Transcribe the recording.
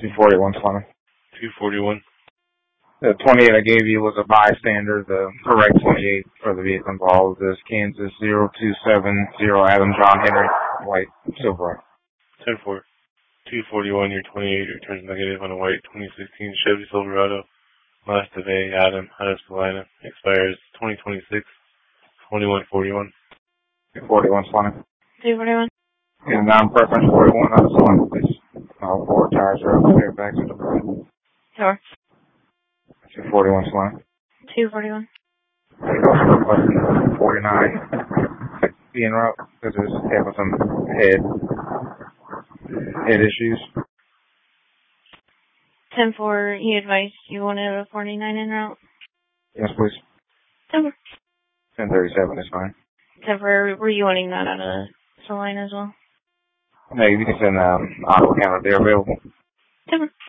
241 Slimmy. 241. The 28 I gave you was a bystander. The correct 28 for the vehicle involved is Kansas 0270 Adam John Henry, white Silverado. 10-4. 241, your 28 returns negative on a white 2016 Chevy Silverado. Last of A, Adam, Hunter Carolina. Expires 2026, 2141. 241 Slimmy. 241. And non-preference 41 on Slimmy, please. All four tires are up, airbags are deployed. Sure. 241 Slimmy. 241. 49 being route because it's having some head issues. 10-4, he advised you wanted a 49 en route. Yes, please. 10-4. 1037 is fine. 10-4, were you wanting that out of Salina as well? No, you can send auto counter. They're available. 10-4.